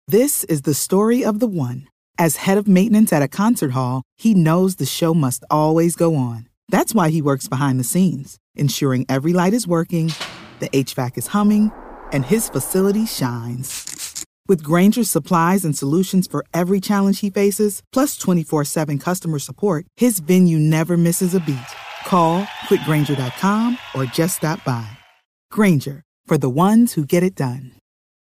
This is the story of the one. As head of maintenance at a concert hall, he knows the show must always go on. That's why he works behind the scenes, ensuring every light is working, the HVAC is humming, and his facility shines. With Grainger's supplies and solutions for every challenge he faces, plus 24/7 customer support, his venue never misses a beat. Call quickgrainger.com or just stop by. Grainger, for the ones who get it done.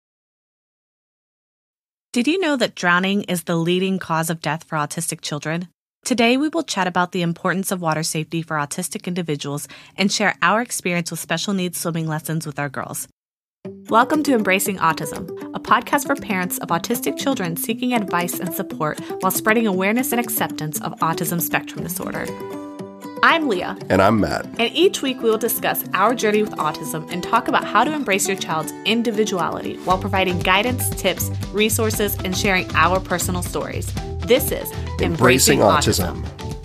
Did you know that drowning is the leading cause of death for autistic children? Today, we will chat about the importance of water safety for autistic individuals and share our experience with special needs swimming lessons with our girls. Welcome to Embracing Autism, a podcast for parents of autistic children seeking advice and support while spreading awareness and acceptance of autism spectrum disorder. I'm Leah. And I'm Matt. And each week we will discuss our journey with autism and talk about how to embrace your child's individuality while providing guidance, tips, resources, and sharing our personal stories. This is Embracing Autism.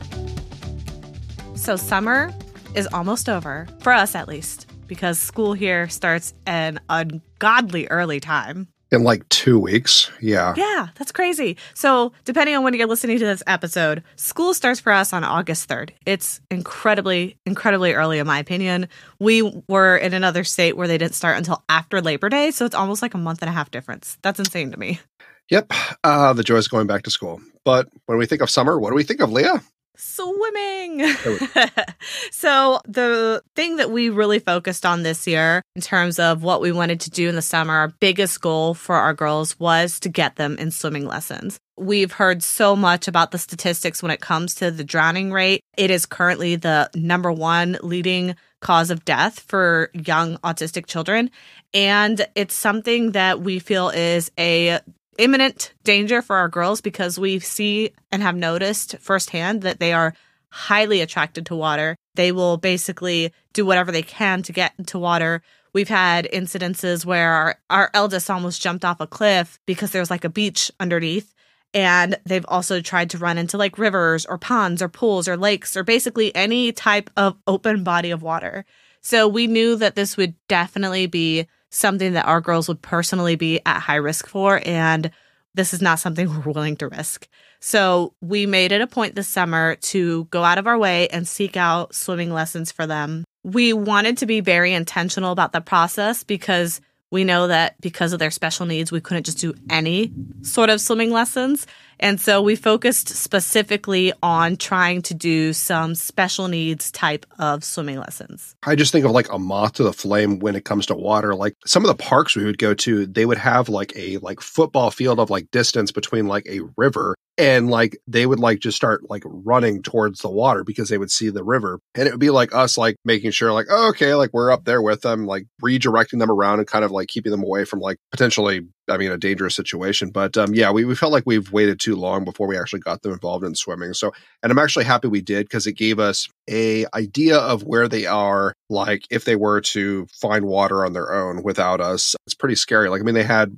So summer is almost over, for us at least, because school here starts at an ungodly early time. In like 2 weeks, yeah. Yeah, that's crazy. So depending on when you're listening to this episode, school starts for us on August 3rd. It's incredibly, incredibly early in my opinion. We were in another state where they didn't start until after Labor Day, so it's almost like a month and a half difference. That's insane to me. Yep, the joys of going back to school. But when we think of summer, what do we think of, Leah? Swimming. So the thing that we really focused on this year in terms of what we wanted to do in the summer, our biggest goal for our girls was to get them in swimming lessons. We've heard so much about the statistics when it comes to the drowning rate. It is currently the number one leading cause of death for young autistic children. And it's something that we feel is a imminent danger for our girls because we see and have noticed firsthand that they are highly attracted to water. They will basically do whatever they can to get into water. We've had incidences where our eldest almost jumped off a cliff because there's like a beach underneath. And they've also tried to run into like rivers or ponds or pools or lakes or basically any type of open body of water. So we knew that this would definitely be something that our girls would personally be at high risk for, and this is not something we're willing to risk. So we made it a point this summer to go out of our way and seek out swimming lessons for them. We wanted to be very intentional about the process because we know that because of their special needs, we couldn't just do any sort of swimming lessons. And so we focused specifically on trying to do some special needs type of swimming lessons. I just think of like a moth to the flame when it comes to water. Like some of the parks we would go to, they would have like a football field of like distance between like a river. And like they would like just start like running towards the water because they would see the river. And it would be like us like making sure like, oh, okay, like we're up there with them, like redirecting them around and kind of like keeping them away from like potentially, a dangerous situation. But we felt like we've waited too long before we actually got them involved in swimming. So, and I'm actually happy we did because it gave us a idea of where they are, like if they were to find water on their own without us. It's pretty scary. Like, they had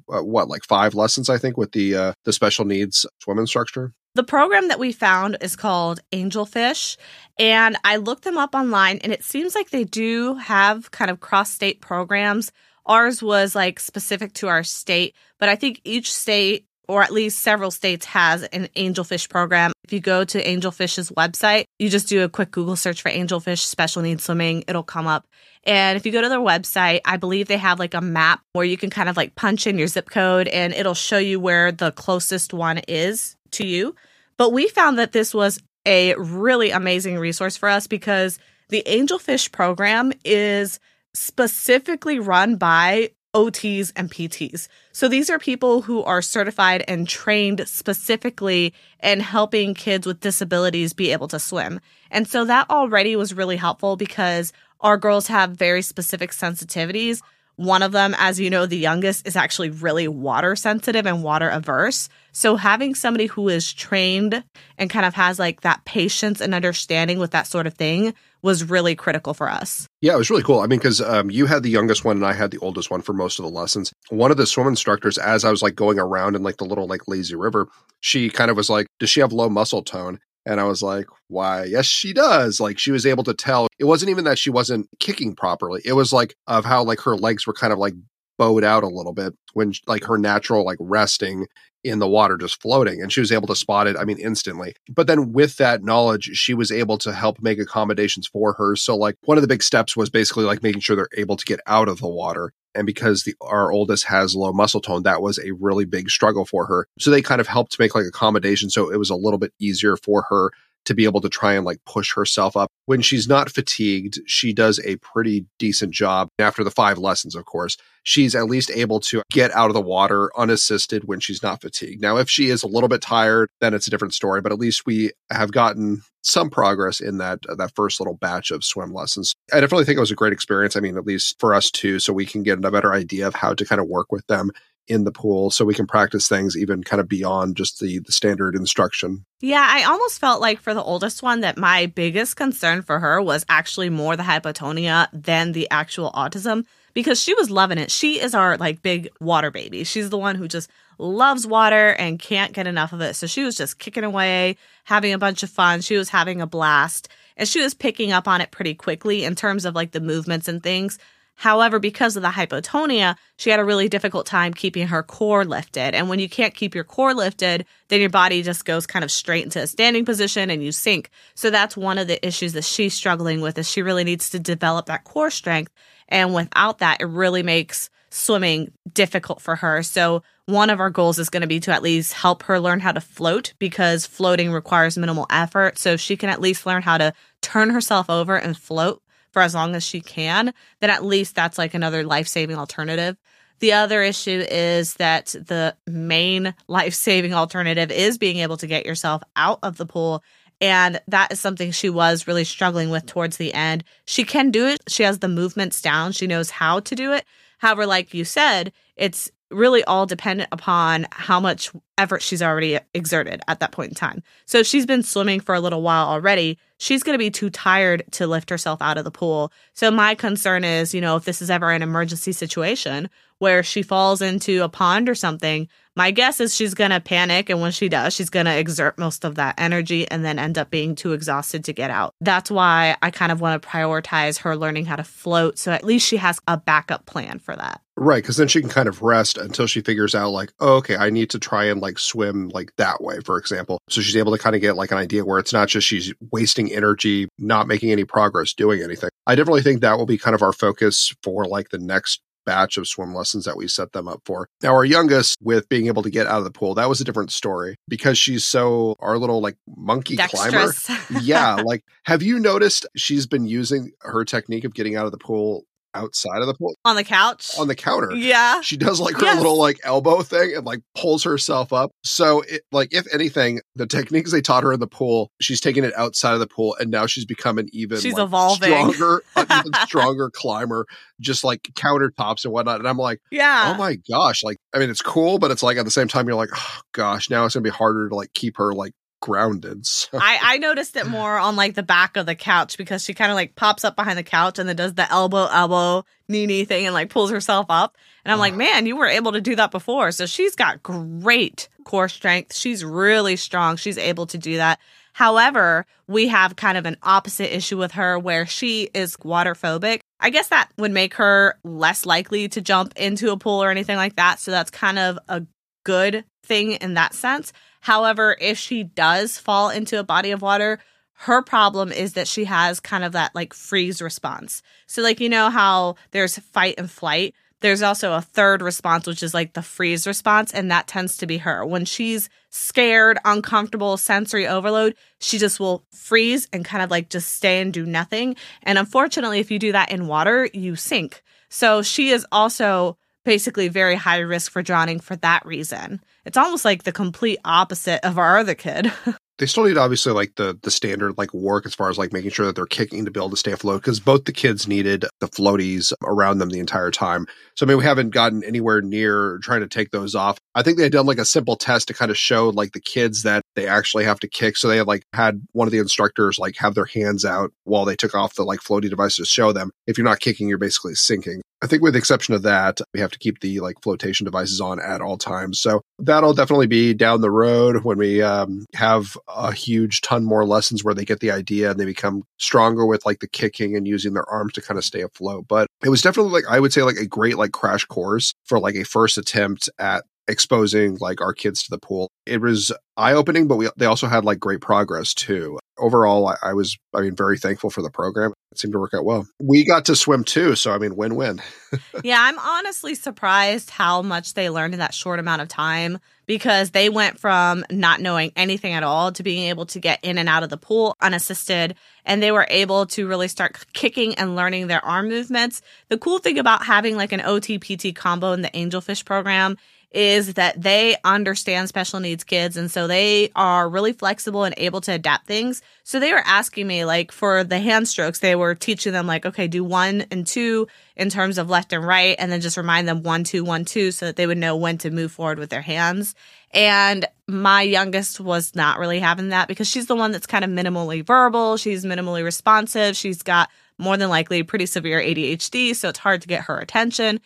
5 lessons, I think, with the special needs swim instructor. The program that we found is called Angelfish, and I looked them up online, and it seems like they do have kind of cross-state programs. Ours was like specific to our state, but I think each state, or at least several states, has an Angelfish program. If you go to Angelfish's website, you just do a quick Google search for Angelfish special needs swimming, it'll come up. And if you go to their website, I believe they have like a map where you can kind of like punch in your zip code and it'll show you where the closest one is to you. But we found that this was a really amazing resource for us because the Angelfish program is specifically run by OTs and PTs. So these are people who are certified and trained specifically in helping kids with disabilities be able to swim. And so that already was really helpful because our girls have very specific sensitivities. One of them, as you know, the youngest, is actually really water sensitive and water averse. So having somebody who is trained and kind of has like that patience and understanding with that sort of thing was really critical for us. Yeah, it was really cool. Because you had the youngest one and I had the oldest one for most of the lessons. One of the swim instructors, as I was like going around in like the little like lazy river, she kind of was like, does she have low muscle tone? And I was like, why? Yes, she does. Like she was able to tell. It wasn't even that she wasn't kicking properly. It was like of how like her legs were kind of like bowed out a little bit when like her natural like resting in the water, just floating. And she was able to spot it, I mean, instantly. But then with that knowledge, she was able to help make accommodations for her. So like one of the big steps was basically like making sure they're able to get out of the water. And because our oldest has low muscle tone, that was a really big struggle for her. So they kind of helped make like accommodation. So it was a little bit easier for her to be able to try and like push herself up. When she's not fatigued, she does a pretty decent job. After the 5 lessons, of course, she's at least able to get out of the water unassisted when she's not fatigued. Now, if she is a little bit tired, then it's a different story, but at least we have gotten some progress in that first little batch of swim lessons. I definitely think it was a great experience. I mean, at least for us too, so we can get a better idea of how to kind of work with them in the pool, so we can practice things even kind of beyond just the standard instruction. Yeah, I almost felt like for the oldest one that my biggest concern for her was actually more the hypotonia than the actual autism, because she was loving it. She is our like big water baby. She's the one who just loves water and can't get enough of it. So she was just kicking away, having a bunch of fun. She was having a blast, and she was picking up on it pretty quickly in terms of like the movements and things. However, because of the hypotonia, she had a really difficult time keeping her core lifted. And when you can't keep your core lifted, then your body just goes kind of straight into a standing position and you sink. So that's one of the issues that she's struggling with, is she really needs to develop that core strength. And without that, it really makes swimming difficult for her. So one of our goals is going to be to at least help her learn how to float, because floating requires minimal effort. So if she can at least learn how to turn herself over and float for as long as she can, then at least that's like another life-saving alternative. The other issue is that the main life-saving alternative is being able to get yourself out of the pool. And that is something she was really struggling with towards the end. She can do it. She has the movements down. She knows how to do it. However, like you said, it's really all dependent upon how much effort she's already exerted at that point in time. So if she's been swimming for a little while already, she's going to be too tired to lift herself out of the pool. So my concern is, if this is ever an emergency situation where she falls into a pond or something, my guess is she's going to panic. And when she does, she's going to exert most of that energy and then end up being too exhausted to get out. That's why I kind of want to prioritize her learning how to float. So at least she has a backup plan for that. Right, because then she can kind of rest until she figures out like, oh, okay, I need to try and like swim like that way, for example. So she's able to kind of get like an idea where it's not just she's wasting energy, not making any progress, doing anything. I definitely think that will be kind of our focus for like the next batch of swim lessons that we set them up for. Now, our youngest, with being able to get out of the pool, that was a different story, because she's so our little like monkey dexterous climber. Yeah, like have you noticed she's been using her technique of getting out of the pool outside of the pool? On the couch? On the counter. Yeah. She does like her little like elbow thing and like pulls herself up. So it, like, if anything, the techniques they taught her in the pool, she's taking it outside of the pool, and now she's become an even she's like, evolving. even stronger climber, just like countertops and whatnot. And I'm like, yeah, oh my gosh. Like, I mean, it's cool, but it's like at the same time, you're like, oh gosh, now it's gonna be harder to like keep her like grounded. So. I noticed it more on like the back of the couch, because she kind of like pops up behind the couch and then does the elbow knee thing and like pulls herself up. And I'm like, man, you were able to do that before. So she's got great core strength. She's really strong. She's able to do that. However, we have kind of an opposite issue with her where she is water phobic. I guess that would make her less likely to jump into a pool or anything like that. So that's kind of a good thing in that sense. However, if she does fall into a body of water, her problem is that she has kind of that like freeze response. So like, how there's fight and flight, there's also a third response, which is like the freeze response. And that tends to be her. When she's scared, uncomfortable, sensory overload, she just will freeze and kind of like just stay and do nothing. And unfortunately, if you do that in water, you sink. So she is also basically very high risk for drowning for that reason. It's almost like the complete opposite of our other kid. They still need obviously like the standard like work as far as like making sure that they're kicking to be able to stay afloat, because both the kids needed the floaties around them the entire time. So I mean, we haven't gotten anywhere near trying to take those off. I think they had done like a simple test to kind of show like the kids that they actually have to kick. So they had like had one of the instructors like have their hands out while they took off the like floaty device to show them if you're not kicking, you're basically sinking. I think with the exception of that, we have to keep the like flotation devices on at all times. So that'll definitely be down the road when we have a huge ton more lessons where they get the idea and they become stronger with like the kicking and using their arms to kind of stay afloat. But it was definitely like, I would say like a great like crash course for like a first attempt at exposing like our kids to the pool. It was eye-opening, but they also had like great progress too. Overall, I was very thankful for the program. It seemed to work out well. We got to swim too, so win-win. Yeah, I'm honestly surprised how much they learned in that short amount of time, because they went from not knowing anything at all to being able to get in and out of the pool unassisted, and they were able to really start kicking and learning their arm movements. The cool thing about having like an OT-PT combo in the Angelfish program is that they understand special needs kids, and so they are really flexible and able to adapt things. So they were asking me, like, for the hand strokes, they were teaching them, like, okay, do 1 and 2 in terms of left and right, and then just remind them 1, 2, 1, 2, so that they would know when to move forward with their hands. And my youngest was not really having that, because she's the one that's kind of minimally verbal. She's minimally responsive. She's got more than likely pretty severe ADHD, so it's hard to get her attention.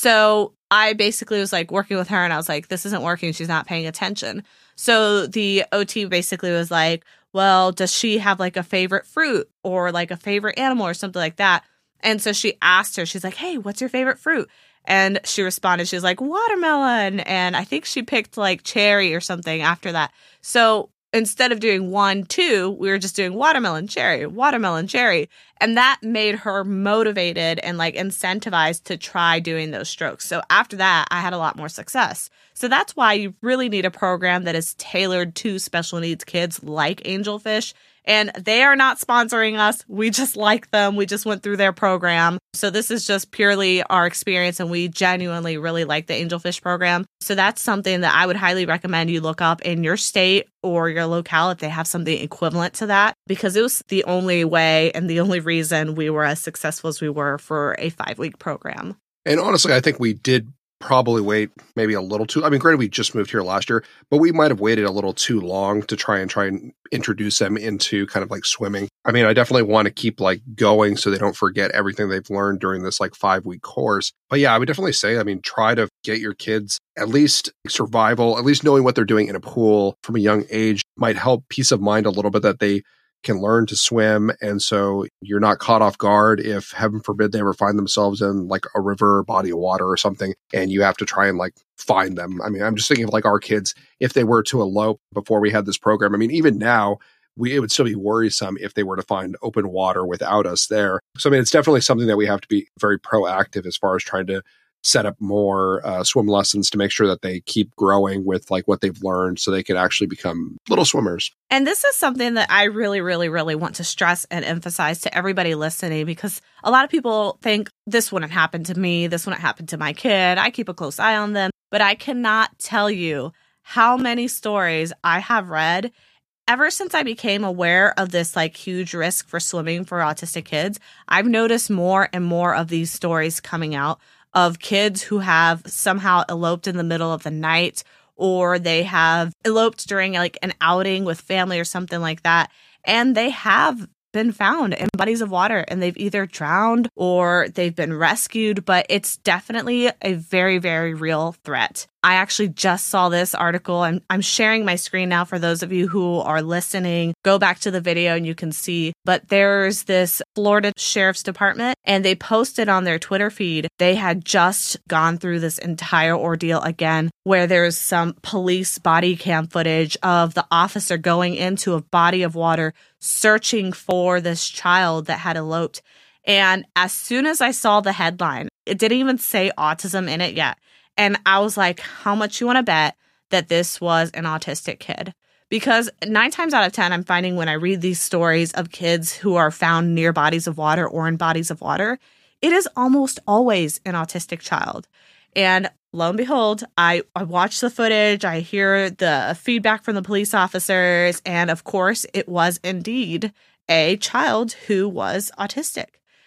So I basically was like working with her, and I was like, this isn't working. She's not paying attention. So the OT basically was like, well, does she have like a favorite fruit or like a favorite animal or something like that? And so she asked her, she's like, hey, what's your favorite fruit? And she responded, she was like, watermelon. And I think she picked like cherry or something after that. So instead of doing 1, 2, we were just doing watermelon, cherry, watermelon, cherry. And that made her motivated and like incentivized to try doing those strokes. So after that, I had a lot more success. So that's why you really need a program that is tailored to special needs kids like Angelfish. And they are not sponsoring us. We just like them. We just went through their program. So this is just purely our experience, and we genuinely really like the Angelfish program. So that's something that I would highly recommend you look up in your state or your locale if they have something equivalent to that, because it was the only way and the only reason we were as successful as we were for a 5-week program. And honestly, I think we did probably wait maybe a little too. Granted, we just moved here last year, but we might have waited a little too long to try and introduce them into kind of like swimming. I definitely want to keep like going so they don't forget everything they've learned during this like 5-week course. But yeah, I would definitely say, try to get your kids at least survival, at least knowing what they're doing in a pool from a young age might help peace of mind a little bit, that they can learn to swim. And so you're not caught off guard if, heaven forbid, they ever find themselves in like a river or body of water or something, and you have to try and like find them. I'm just thinking of like our kids, if they were to elope before we had this program. Even now, it would still be worrisome if they were to find open water without us there. So, it's definitely something that we have to be very proactive as far as trying to set up more swim lessons to make sure that they keep growing with like what they've learned, so they can actually become little swimmers. And this is something that I really, really, really want to stress and emphasize to everybody listening, because a lot of people think this wouldn't happen to me. This wouldn't happen to my kid. I keep a close eye on them. But I cannot tell you how many stories I have read ever since I became aware of this like huge risk for swimming for autistic kids. I've noticed more and more of these stories coming out of kids who have somehow eloped in the middle of the night, or they have eloped during like an outing with family or something like that. And they have been found in bodies of water, and they've either drowned or they've been rescued, but it's definitely a very, very real threat. I actually just saw this article. I'm sharing my screen now for those of you who are listening. Go back to the video and you can see. But there's this Florida Sheriff's Department, and they posted on their Twitter feed, they had just gone through this entire ordeal again, where there's some police body cam footage of the officer going into a body of water searching for this child that had eloped. And as soon as I saw the headline, it didn't even say autism in it yet. And I was like, how much you want to bet that this was an autistic kid? Because 9 times out of 10, I'm finding when I read these stories of kids who are found near bodies of water or in bodies of water, it is almost always an autistic child. And lo and behold, I watch the footage, I hear the feedback from the police officers, and of course, it was indeed a child who was autistic.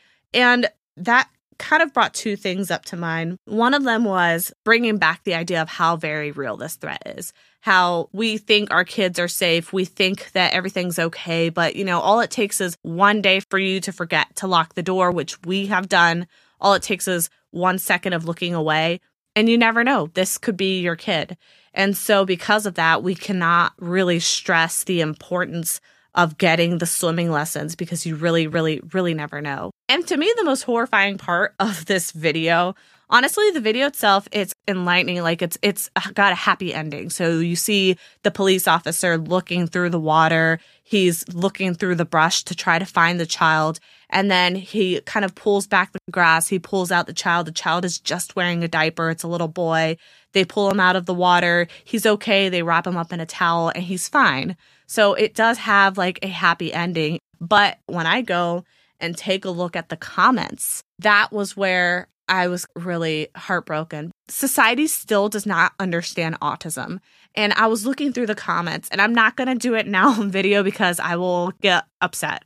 And that kind of brought 2 things up to mind. One of them was bringing back the idea of how very real this threat is, how we think our kids are safe. We think that everything's okay, but all it takes is one day for you to forget to lock the door, which we have done. All it takes is 1 second of looking away, and you never know. This could be your kid. And so because of that, we cannot really stress the importance of getting the swimming lessons because you really, really, really never know. And to me, the most horrifying part of this video, honestly, the video itself, it's enlightening. Like it's got a happy ending. So you see the police officer looking through the water. He's looking through the brush to try to find the child. And then he kind of pulls back the grass. He pulls out the child. The child is just wearing a diaper. It's a little boy. They pull him out of the water. He's okay. They wrap him up in a towel and he's fine. So it does have like a happy ending. But when I go and take a look at the comments, that was where I was really heartbroken. Society still does not understand autism. And I was looking through the comments, and I'm not going to do it now on video because I will get upset.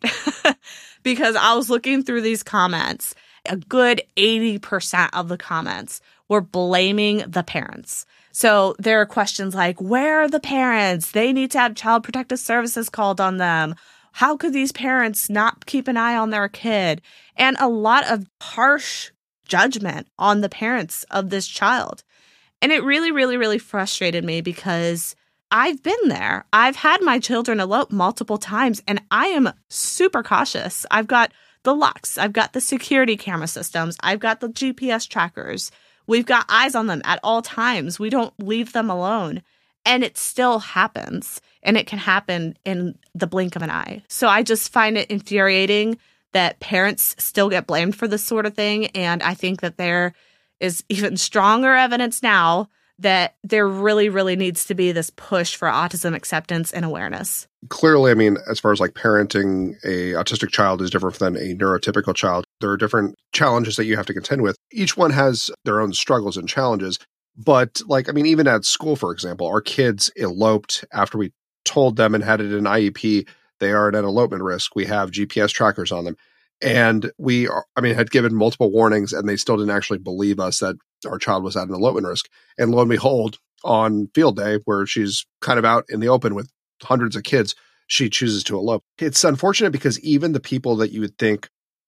Because I was looking through these comments, a good 80% of the comments were blaming the parents. So there are questions like, where are the parents? They need to have Child Protective Services called on them. How could these parents not keep an eye on their kid? And a lot of harsh judgment on the parents of this child. And it really, really, really frustrated me because I've been there. I've had my children elope multiple times, and I am super cautious. I've got the locks. I've got the security camera systems. I've got the GPS trackers. We've got eyes on them at all times. We don't leave them alone. And it still happens. And it can happen in the blink of an eye. So I just find it infuriating that parents still get blamed for this sort of thing. And I think that there is even stronger evidence now that there really, really needs to be this push for autism acceptance and awareness. Clearly, I mean, as far as like parenting a autistic child is different than a neurotypical child. There are different challenges that you have to contend with. Each one has their own struggles and challenges. But like, I mean, even at school, for example, our kids eloped after we told them and had it in IEP, they are at an elopement risk. We have GPS trackers on them. And we are, I mean, had given multiple warnings and they still didn't actually believe us that our child was at an elopement risk. And lo and behold, on field day, where she's kind of out in the open with hundreds of kids, she chooses to elope. It's unfortunate because even the people that you would think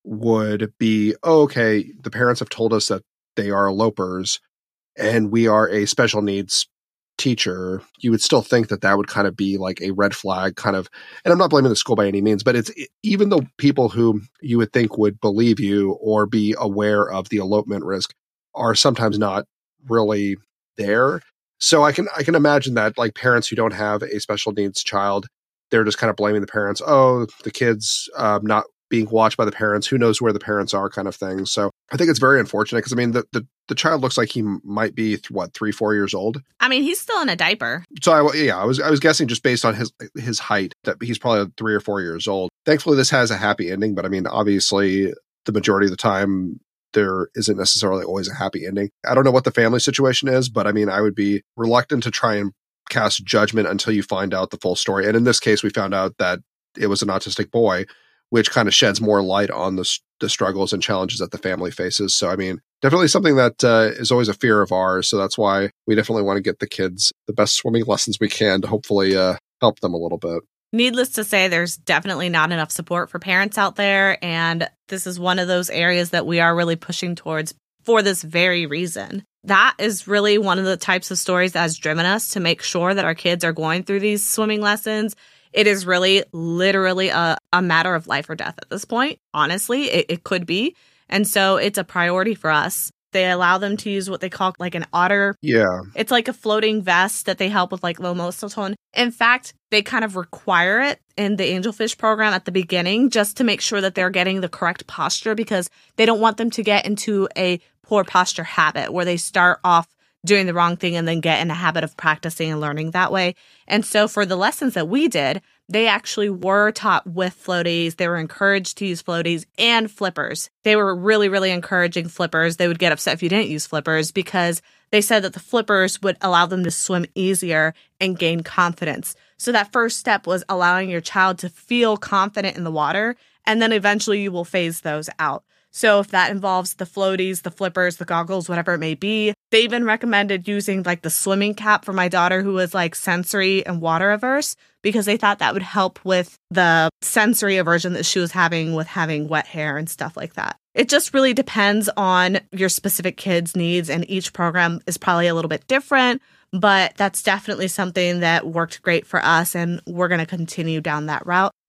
would be, oh, okay, the parents have told us that they are elopers and we are a special needs teacher, you would still think that that would kind of be like a red flag kind of, and I'm not blaming the school by any means, but it's even the people who you would think would believe you or be aware of the elopement risk are sometimes not really there. So I can imagine that like parents who don't have a special needs child, they're just kind of blaming the parents. Oh, the kid's not being watched by the parents. Who knows where the parents are, kind of thing. So I think it's very unfortunate because I mean the child looks like he might be 3-4 years old. I mean, he's still in a diaper. So I was guessing just based on his height that he's probably 3 or 4 years old. Thankfully, this has a happy ending, but I mean, obviously, the majority of the time there isn't necessarily always a happy ending. I don't know what the family situation is, but I mean, I would be reluctant to try and cast judgment until you find out the full story. And in this case, we found out that it was an autistic boy, which kind of sheds more light on the struggles and challenges that the family faces. So, I mean, definitely something that is always a fear of ours. So that's why we definitely want to get the kids the best swimming lessons we can to hopefully help them a little bit. Needless to say, there's definitely not enough support for parents out there. And this is one of those areas that we are really pushing towards for this very reason. That is really one of the types of stories that has driven us to make sure that our kids are going through these swimming lessons. It is really literally a matter of life or death at this point. Honestly, it could be. And so it's a priority for us. They allow them to use what they call like an otter. Yeah. It's like a floating vest that they help with like low muscle tone. In fact, they kind of require it in the Angelfish program at the beginning just to make sure that they're getting the correct posture because they don't want them to get into a poor posture habit where they start off doing the wrong thing and then get in a habit of practicing and learning that way. And so for the lessons that we did, they actually were taught with floaties. They were encouraged to use floaties and flippers. They were really, really encouraging flippers. They would get upset if you didn't use flippers because they said that the flippers would allow them to swim easier and gain confidence. So that first step was allowing your child to feel confident in the water, and then eventually you will phase those out. So if that involves the floaties, the flippers, the goggles, whatever it may be, they even recommended using like the swimming cap for my daughter who was like sensory and water averse because they thought that would help with the sensory aversion that she was having with having wet hair and stuff like that. It just really depends on your specific kid's needs, and each program is probably a little bit different, but that's definitely something that worked great for us, and we're going to continue down that route.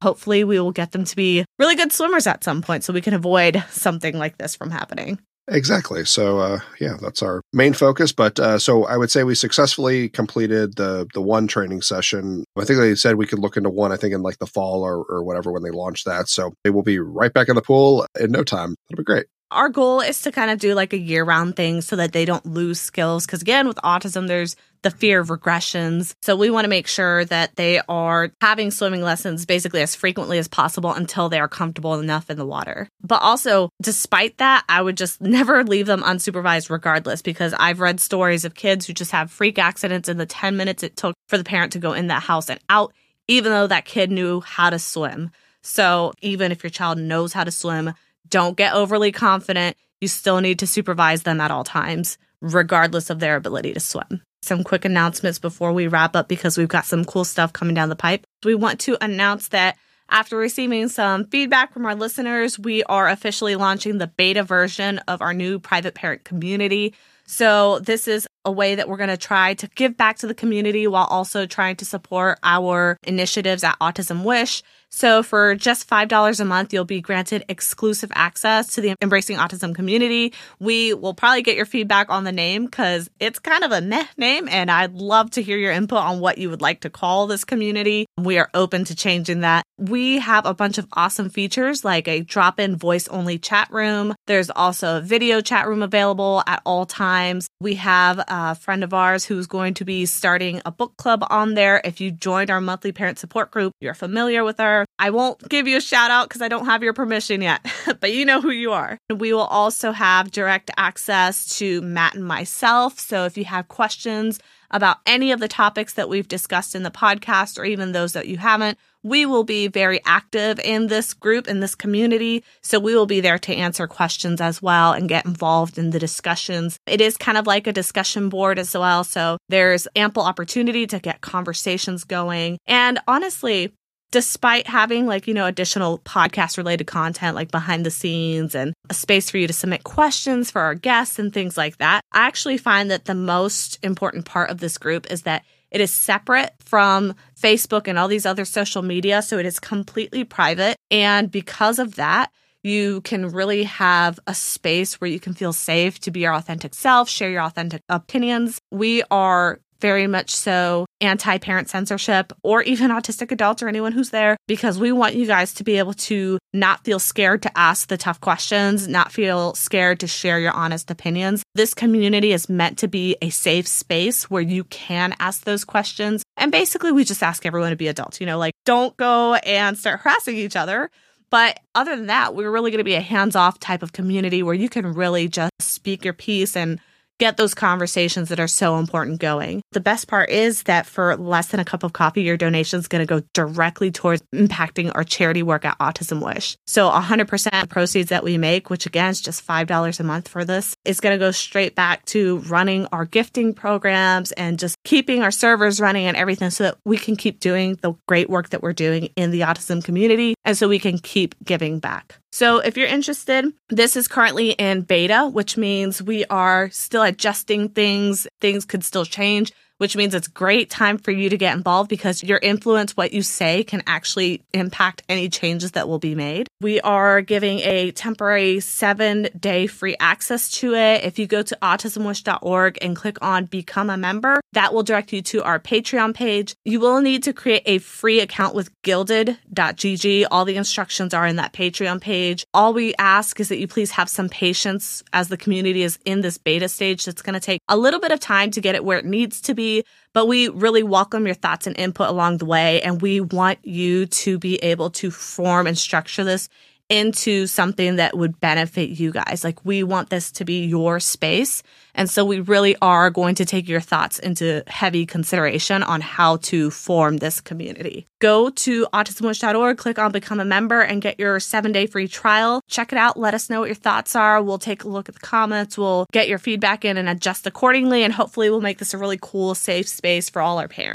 hopefully we will get them to be really good swimmers at some point so we can avoid something like this from happening. Exactly. So, that's our main focus. But so I would say we successfully completed the one training session. I think they said we could look into one, I think in like the fall or whatever when they launch that. So they will be right back in the pool in no time. It'll be great. Our goal is to kind of do like a year-round thing so that they don't lose skills. Because again, with autism, there's the fear of regressions. So we want to make sure that they are having swimming lessons basically as frequently as possible until they are comfortable enough in the water. But also, despite that, I would just never leave them unsupervised regardless, because I've read stories of kids who just have freak accidents in the 10 minutes it took for the parent to go in that house and out, even though that kid knew how to swim. So even if your child knows how to swim, don't get overly confident. You still need to supervise them at all times, regardless of their ability to swim. Some quick announcements before we wrap up, because we've got some cool stuff coming down the pipe. We want to announce that after receiving some feedback from our listeners, we are officially launching the beta version of our new private parent community. So this is a way that we're going to try to give back to the community while also trying to support our initiatives at Autism Wish. So for just $5 a month, you'll be granted exclusive access to the Embracing Autism community. We will probably get your feedback on the name because it's kind of a meh name, and I'd love to hear your input on what you would like to call this community. We are open to changing that. We have a bunch of awesome features like a drop-in voice-only chat room. There's also a video chat room available at all times. We have a friend of ours who's going to be starting a book club on there. If you joined our monthly parent support group, you're familiar with her. I won't give you a shout out because I don't have your permission yet, but you know who you are. We will also have direct access to Matt and myself. So if you have questions about any of the topics that we've discussed in the podcast, or even those that you haven't, we will be very active in this group, in this community. So we will be there to answer questions as well and get involved in the discussions. It is kind of like a discussion board as well. So there's ample opportunity to get conversations going. And honestly, despite having additional podcast related content like behind the scenes and a space for you to submit questions for our guests and things like that, I actually find that the most important part of this group is that it is separate from Facebook and all these other social media. So it is completely private. And because of that, you can really have a space where you can feel safe to be your authentic self, share your authentic opinions. We are very much so anti-parent censorship or even autistic adults or anyone who's there, because we want you guys to be able to not feel scared to ask the tough questions, not feel scared to share your honest opinions. This community is meant to be a safe space where you can ask those questions. And basically, we just ask everyone to be adults, don't go and start harassing each other. But other than that, we're really going to be a hands-off type of community where you can really just speak your piece and get those conversations that are so important going. The best part is that for less than a cup of coffee, your donation is going to go directly towards impacting our charity work at Autism Wish. So 100% of proceeds that we make, which again is just $5 a month for this, is going to go straight back to running our gifting programs and just keeping our servers running and everything so that we can keep doing the great work that we're doing in the autism community and so we can keep giving back. So if you're interested, this is currently in beta, which means we are still adjusting things. Things could still change, which means it's a great time for you to get involved because your influence, what you say, can actually impact any changes that will be made. We are giving a temporary 7-day free access to it. If you go to autismwish.org and click on Become a Member, that will direct you to our Patreon page. You will need to create a free account with gilded.gg. All the instructions are in that Patreon page. All we ask is that you please have some patience as the community is in this beta stage. It's going to take a little bit of time to get it where it needs to be, but we really welcome your thoughts and input along the way. And we want you to be able to form and structure this into something that would benefit you guys. We want this to be your space. And so we really are going to take your thoughts into heavy consideration on how to form this community. Go to autismwish.org, click on Become a Member, and get your 7-day free trial. Check it out. Let us know what your thoughts are. We'll take a look at the comments. We'll get your feedback in and adjust accordingly. And hopefully we'll make this a really cool, safe space for all our parents.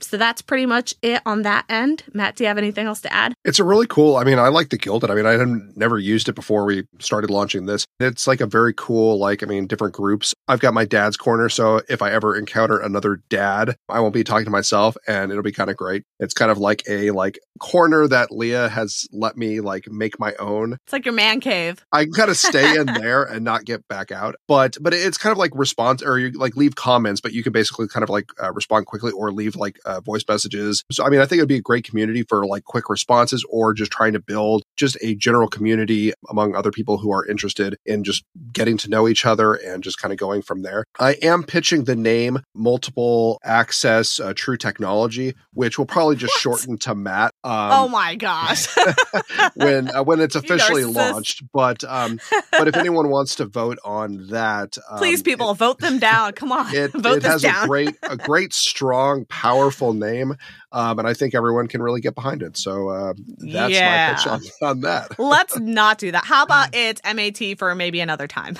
So that's pretty much it on that end. Matt, do you have anything else to add? It's a really cool, I like the Gilded. I had never used it before we started launching this. It's like a very cool, different groups. I've got my dad's corner, so if I ever encounter another dad, I won't be talking to myself, and it'll be kind of great. It's kind of like a corner that Leah has let me make my own. It's like your man cave. I gotta stay in there and not get back out. But it's kind of like response, or you leave comments, but you can basically kind of respond quickly or leave voice messages. So I think it'd be a great community for quick responses, or just trying to build just a general community among other people who are interested in just getting to know each other and just kind of going from there. I am pitching the name Multiple Access True Technology, which will probably just shorten to Matt. Oh my gosh. when it's officially launched. But if anyone wants to vote on that, please, people, vote them down. Come on, vote this down. a great, strong, powerful name, and I think everyone can really get behind it. So that's my pitch on that. Let's not do that. How about it's MAT for maybe another time?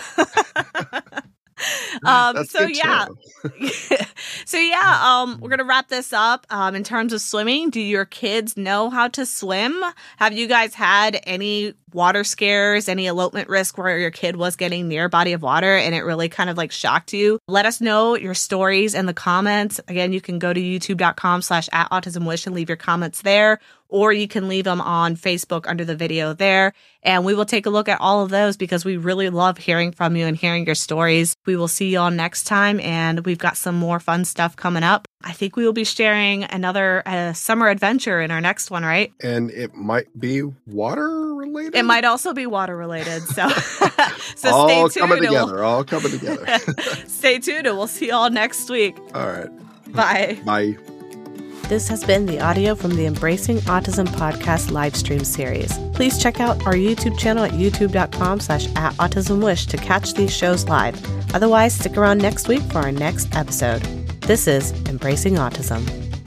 So we're gonna wrap this up. In terms of swimming, do your kids know how to swim? Have you guys had any water scares, any elopement risk where your kid was getting near a body of water and it really kind of shocked you? Let us know your stories in the comments. Again, you can go to youtube.com/@autismwish and leave your comments there, or you can leave them on Facebook under the video there. And we will take a look at all of those because we really love hearing from you and hearing your stories. We will see you all next time, and we've got some more fun stuff coming up. I think we will be sharing another summer adventure in our next one, right? And it might be water related? It might also be water related. So, so all stay tuned. All coming together. Stay tuned, and we'll see you all next week. All right. Bye. Bye. This has been the audio from the Embracing Autism podcast live stream series. Please check out our YouTube channel at youtube.com/@autismwish to catch these shows live. Otherwise, stick around next week for our next episode. This is Embracing Autism.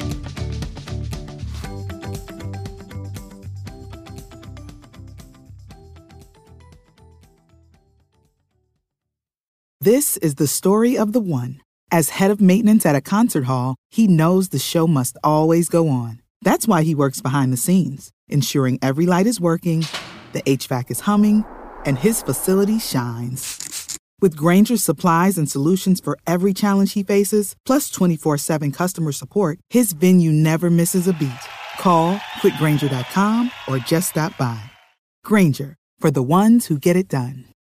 This is the story of the one. As head of maintenance at a concert hall, he knows the show must always go on. That's why he works behind the scenes, ensuring every light is working, the HVAC is humming, and his facility shines. With Grainger's supplies and solutions for every challenge he faces, plus 24/7 customer support, his venue never misses a beat. Call quickgrainger.com or just stop by. Grainger, for the ones who get it done.